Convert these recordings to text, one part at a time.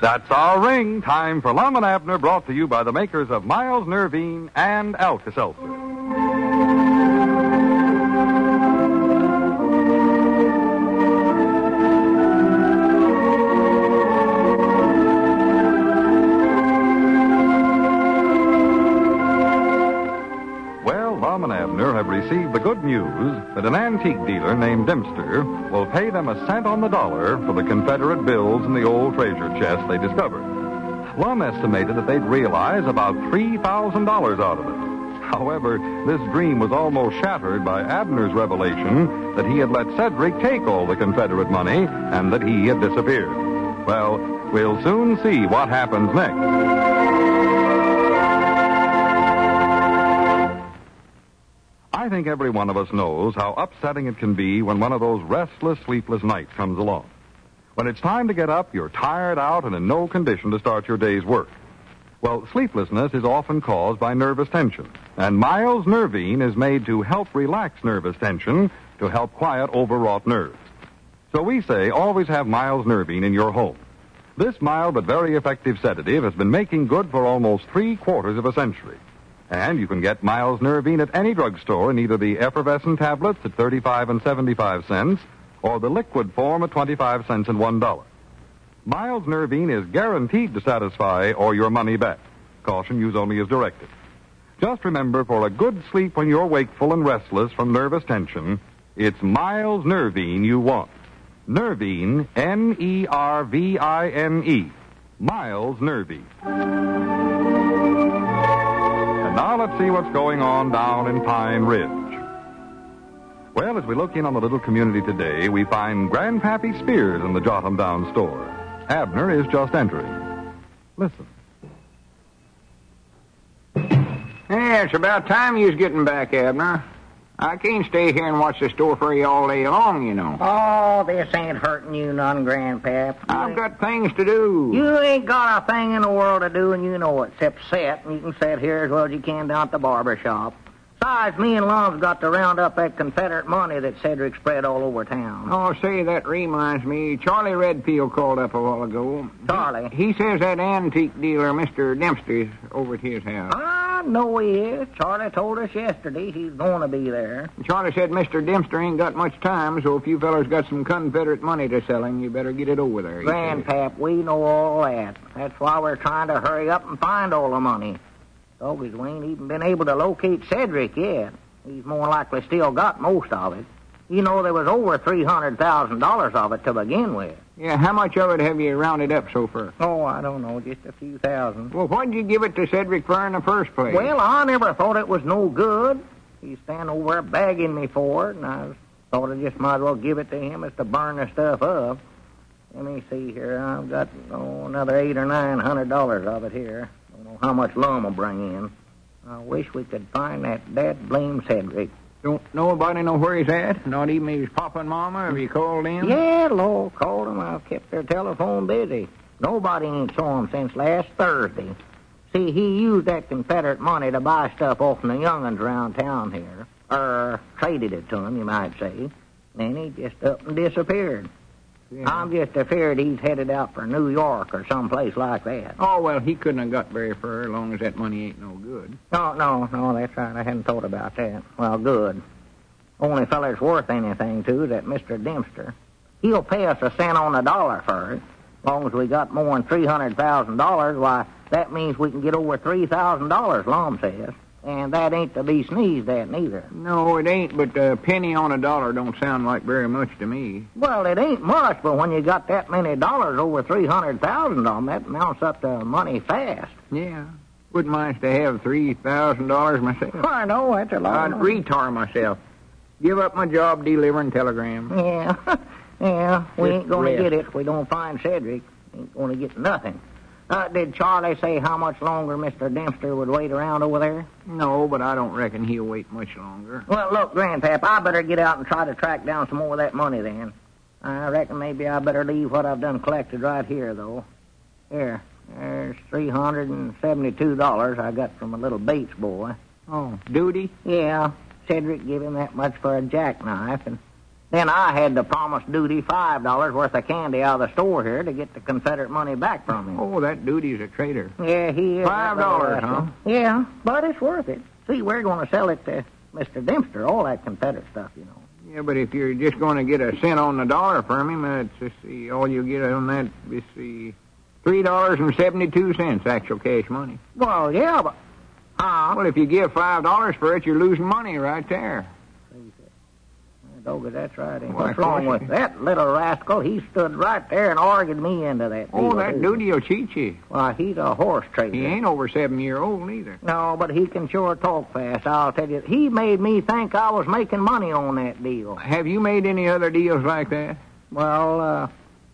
That's our ring. Time for Lum and Abner, brought to you by the makers of Miles Nervine and Alka-Seltzer. Lum and Abner have received the good news that an antique dealer named Dempster will pay them a cent on the dollar for the Confederate bills in the old treasure chest they discovered. Lum estimated that they'd realize about $3,000 out of it. However, this dream was almost shattered by Abner's revelation that he had let Cedric take all the Confederate money and that he had disappeared. Well, we'll soon see what happens next. I think every one of us knows how upsetting it can be when one of those restless, sleepless nights comes along. When it's time to get up, you're tired out and in no condition to start your day's work. Well, sleeplessness is often caused by nervous tension, and Miles Nervine is made to help relax nervous tension, to help quiet overwrought nerves. So we say always have Miles Nervine in your home. This mild but very effective sedative has been making good for almost 3/4 of a century. And you can get Miles Nervine at any drugstore in either the effervescent tablets at 35 and 75 cents or the liquid form at 25 cents and $1. Miles Nervine is guaranteed to satisfy or your money back. Caution, use only as directed. Just remember, for a good sleep when you're wakeful and restless from nervous tension, it's Miles Nervine you want. Nervine, Nervine. Miles Nervine. Now let's see what's going on down in Pine Ridge. Well, as we look in on the little community today, we find Grandpappy Spears in the Jotham Down store. Abner is just entering. Listen. Yeah, it's about time you was getting back, Abner. I can't stay here and watch the store for you all day long, you know. Oh, this ain't hurting you none, Grandpap. I've got things to do. You ain't got a thing in the world to do, and you know it, except sit, and you can sit here as well as you can down at the barber shop. Besides, me and Lum's got to round up that Confederate money that Cedric spread all over town. Oh, say, that reminds me. Charlie Redfield called up a while ago. Charlie? He says that antique dealer, Mr. Dempster, is over at his house. I know he is. Charlie told us yesterday he's going to be there. Charlie said Mr. Dempster ain't got much time, so if you fellas got some Confederate money to sell him, you better get it over there. Grandpap, we know all that. That's why we're trying to hurry up and find all the money. Doggies, we ain't even been able to locate Cedric yet. He's more likely still got most of it. You know, there was over $300,000 of it to begin with. Yeah, how much of it have you rounded up so far? Oh, I don't know, just a few thousand. Well, what'd you give it to Cedric for in the first place? Well, I never thought it was no good. He's standing over there begging me for it, and I thought I just might as well give it to him as to burn the stuff up. Let me see here. I've got another $800 or $900 of it here. Don't know how much Lum will bring in. I wish we could find that dad-blame Cedric. Don't nobody know where he's at? Not even his papa and mama? Have you called in? Yeah, Lord, called him. I've kept their telephone busy. Nobody ain't saw him since last Thursday. See, he used that Confederate money to buy stuff off the young'uns around town here. Traded it to him, you might say. Then he just up and disappeared. Yeah. I'm just afraid he's headed out for New York or someplace like that. Oh, well, he couldn't have got very far as long as that money ain't no good. No, that's right. I hadn't thought about that. Well, good. Only feller's worth anything, too, is that Mr. Dempster. He'll pay us a cent on the dollar for it. As long as we got more than $300,000, why, that means we can get over $3,000, Lum says. And that ain't to be sneezed at, neither. No, it ain't, but a penny on a dollar don't sound like very much to me. Well, it ain't much, but when you got that many dollars, over $300,000 of them, that mounts up to money fast. Yeah. Wouldn't mind to have $3,000 myself. I know, that's a lot. I'd retire myself. Give up my job delivering telegrams. Yeah, we ain't going to get it if we don't find Cedric. Ain't going to get nothing. Did Charlie say how much longer Mr. Dempster would wait around over there? No, but I don't reckon he'll wait much longer. Well, look, Grandpap, I better get out and try to track down some more of that money then. I reckon maybe I better leave what I've done collected right here, though. Here, there's $372 I got from a little Bates boy. Oh, duty? Yeah, Cedric gave him that much for a jackknife, and Then I had to promise Duty $5 worth of candy out of the store here to get the Confederate money back from him. Oh, that Duty's a traitor. Yeah, he is. $5, huh? Yeah, but it's worth it. See, we're going to sell it to Mr. Dempster, all that Confederate stuff, you know. Yeah, but if you're just going to get a cent on the dollar from him, let's see, all you get on that is $3.72 actual cash money. Well, yeah, but... Well, if you give $5 for it, you're losing money right there. Doggy, that's right. Well, What's wrong with that little rascal? He stood right there and argued me into that deal. Oh, that Duty will cheat you. Why, he's a horse trader. He ain't over 7-year-old either. No, but he can sure talk fast, I'll tell you. He made me think I was making money on that deal. Have you made any other deals like that? Well,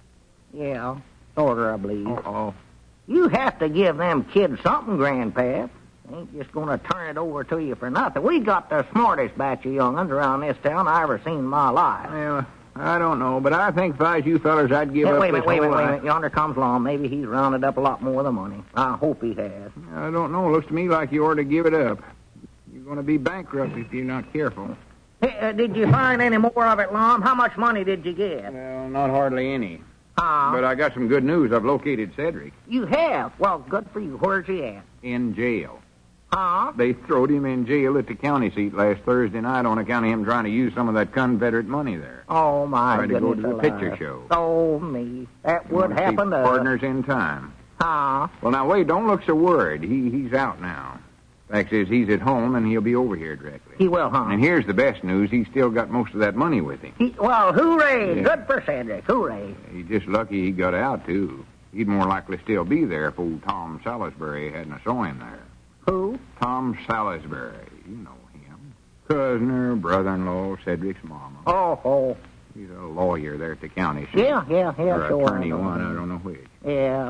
yeah, sort of, I believe. Uh-oh. You have to give them kids something, Grandpap. Ain't just going to turn it over to you for nothing. We got the smartest batch of young'uns around this town I ever seen in my life. Well, I don't know, but I think if I was you fellas, I'd give up Wait a this minute. whole Yonder comes along. Maybe he's rounded up a lot more of the money. I hope he has. I don't know. Looks to me like you ought to give it up. You're going to be bankrupt if you're not careful. Hey, did you find any more of it, Lom? How much money did you get? Well, not hardly any. But I got some good news. I've located Cedric. You have? Well, good for you. Where's he at? In jail. Huh? They throwed him in jail at the county seat last Thursday night on account of him trying to use some of that Confederate money there. Oh, my Tried goodness. to go to the picture show. Oh, me. That would happen to... Partners in time. Huh? Well, now, wait, don't look so worried. He's out now. Fact is, he's at home, and he'll be over here directly. He will, huh? And here's the best news. He's still got most of that money with him. Well, hooray. Yeah. Good for Cedric. Hooray. He's just lucky he got out, too. He'd more likely still be there if old Tom Salisbury hadn't saw him there. Who? Tom Salisbury. You know him. Cousin or brother-in-law, Cedric's mama. Oh. He's a lawyer there at the county seat. Yeah, or sure. attorney one, I don't know which. Yeah,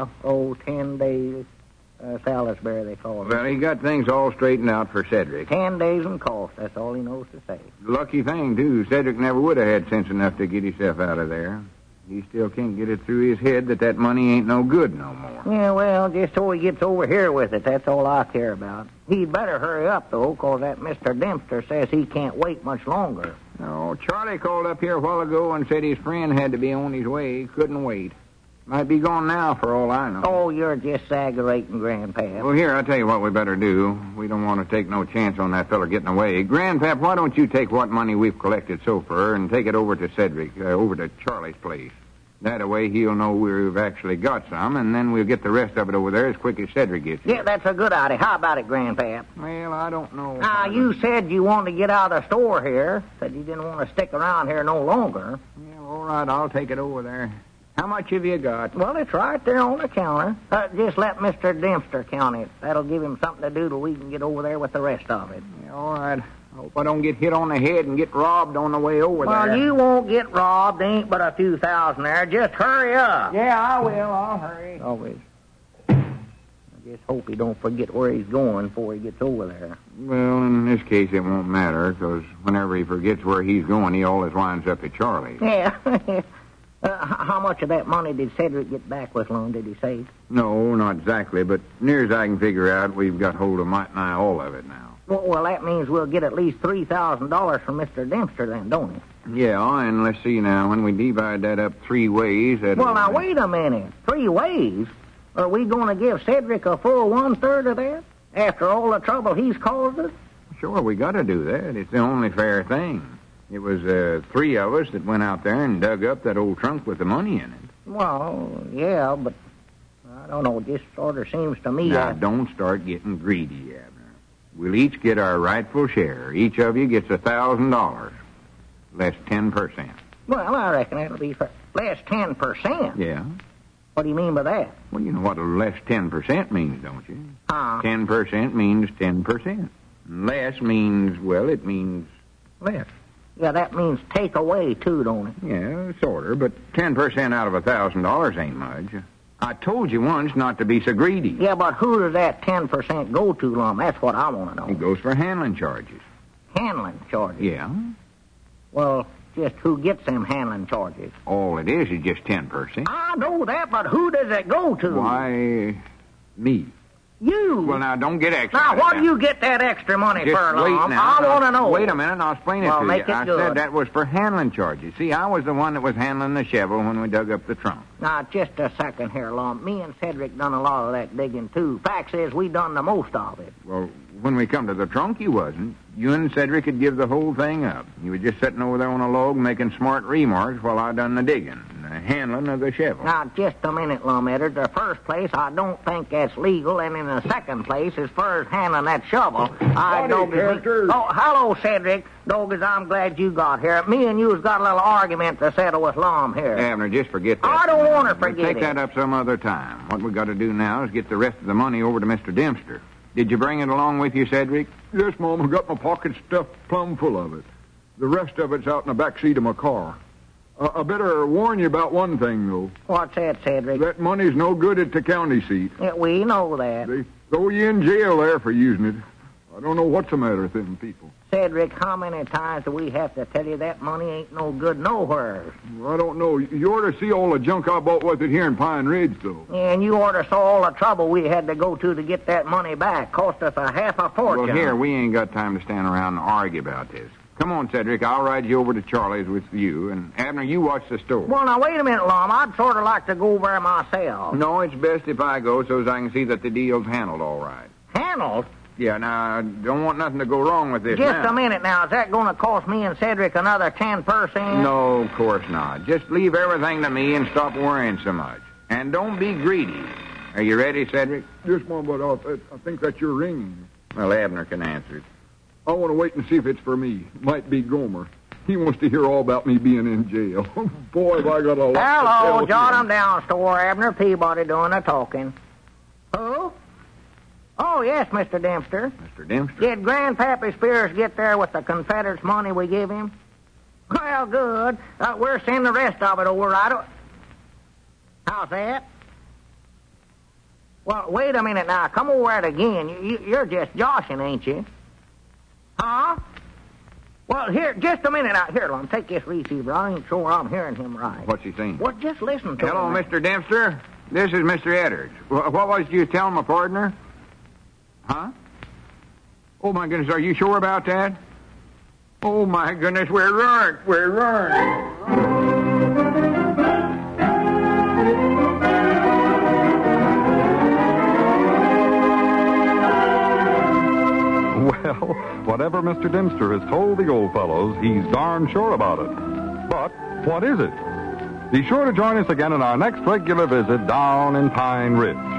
10 days. Salisbury, they call it. Well, he got things all straightened out for Cedric. 10 days and cost. That's all he knows to say. Lucky thing, too. Cedric never would have had sense enough to get himself out of there. He still can't get it through his head that money ain't no good no more. Yeah, well, just so he gets over here with it. That's all I care about. He'd better hurry up, though, 'cause that Mr. Dempster says he can't wait much longer. No, Charlie called up here a while ago and said his friend had to be on his way. He couldn't wait. Might be gone now, for all I know. Oh, you're just exaggerating, Grandpap. Well, here, I'll tell you what we better do. We don't want to take no chance on that fella getting away. Grandpap, why don't you take what money we've collected so far and take it over to Cedric, over to Charlie's place. That way he'll know we've actually got some, and then we'll get the rest of it over there as quick as Cedric gets here. Yeah, that's a good idea. How about it, Grandpap? Well, I don't know. Now, you said you wanted to get out of the store here. Said you didn't want to stick around here no longer. Yeah, all right, I'll take it over there. How much have you got? Well, it's right there on the counter. Just let Mr. Dempster count it. That'll give him something to do till we can get over there with the rest of it. Yeah, all right. I hope I don't get hit on the head and get robbed on the way over there. Well, you won't get robbed. There ain't but a few thousand there. Just hurry up. Yeah, I will. I'll hurry. Always. I just hope he don't forget where he's going before he gets over there. Well, in this case, it won't matter, because whenever he forgets where he's going, he always winds up at Charlie. Yeah. How much of that money did Cedric get back with Lon, did he say? No, not exactly, but near as I can figure out, we've got hold of might nigh all of it now. Well, that means we'll get at least $3,000 from Mr. Dempster then, don't it? Yeah, and let's see now, when we divide that up 3 ways... Well, now, wait a minute. 3 ways? Are we going to give Cedric a full 1/3 of that? After all the trouble he's caused us? Sure, we got to do that. It's the only fair thing. It was 3 of us that went out there and dug up that old trunk with the money in it. Well, yeah, but I don't know. It just sort of seems to me... Now, don't start getting greedy, Abner. We'll each get our rightful share. Each of you gets $1,000, less 10%. Well, I reckon it'll be less 10%. Yeah. What do you mean by that? Well, you know what less 10% means, don't you? 10% means 10%. Less means, well, it means less. Yeah, that means take away, too, don't it? Yeah, sort of, but 10% out of $1,000 ain't much. I told you once not to be so greedy. Yeah, but who does that 10% go to, Lum? That's what I want to know. It goes for handling charges. Handling charges? Yeah. Well, just who gets them handling charges? All it is just 10%. I know that, but who does it go to? Why, me. You? Well, now, don't get extra. Now, what do you get that extra money Just for, wait Lum? now. I want to know. Wait a minute, and I'll explain it to you. Make it I good. said that was for handling charges. See, I was the one that was handling the shovel when we dug up the trunk. Now, just a second here, Lum. Me and Cedric done a lot of that digging, too. Fact is, we done the most of it. Well, when we come to the trunk, you wasn't. You and Cedric could give the whole thing up. You were just sitting over there on a log making smart remarks while I done the digging and the handling of the shovel. Now, just a minute, Lum Eddard. The first place, I don't think that's legal, and in the second place, as far as handling that shovel, Oh, hello, Cedric. Doggers, I'm glad you got here. Me and you's got a little argument to settle with Lum here. Abner, just forget that. I don't want to forget Take that up some other time. What we got to do now is get the rest of the money over to Mr. Dempster. Did you bring it along with you, Cedric? Yes, Mom. I got my pocket stuffed plumb full of it. The rest of it's out in the back seat of my car. I better warn you about one thing, though. What's that, Cedric? That money's no good at the county seat. Yeah, we know that. They throw you in jail there for using it. I don't know what's the matter with them people. Cedric, how many times do we have to tell you that money ain't no good nowhere? I don't know. You ought to see all the junk I bought with it here in Pine Ridge, though. And you ought to saw all the trouble we had to go to get that money back. Cost us a half a fortune. Well, here, we ain't got time to stand around and argue about this. Come on, Cedric. I'll ride you over to Charlie's with you. And, Abner, you watch the store. Well, now, wait a minute, Lum. I'd sort of like to go over there myself. No, it's best if I go so as I can see that the deal's handled all right. Handled? Yeah, now, I don't want nothing to go wrong with this Just now. a minute now. Is that going to cost me and Cedric another 10%? No, of course not. Just leave everything to me and stop worrying so much. And don't be greedy. Are you ready, Cedric? Yes, Mom, but I think that's your ringing. Well, Abner can answer it. I want to wait and see if it's for me. Might be Gomer. He wants to hear all about me being in jail. Boy, have I got a lot to Hello, tell John. him. I'm down store. Abner Peabody doing the talking. Who? Oh, yes, Mr. Dempster. Mr. Dempster? Did Grandpappy Spears get there with the Confederates' money we gave him? Well, good. We're sending the rest of it over right. How's that? Well, wait a minute now. Come over it again. You're just joshing, ain't you? Huh? Well, here, just a minute out. Here, Lum, take this receiver. I ain't sure I'm hearing him right. What's he saying? Well, just listen to Hello, him. Mr. Dempster. This is Mr. Eddard. What was you tell my partner? Huh? Oh, my goodness, are you sure about that? Oh, my goodness, we're right. We're right. Well, whatever Mr. Dempster has told the old fellows, he's darn sure about it. But what is it? Be sure to join us again in our next regular visit down in Pine Ridge.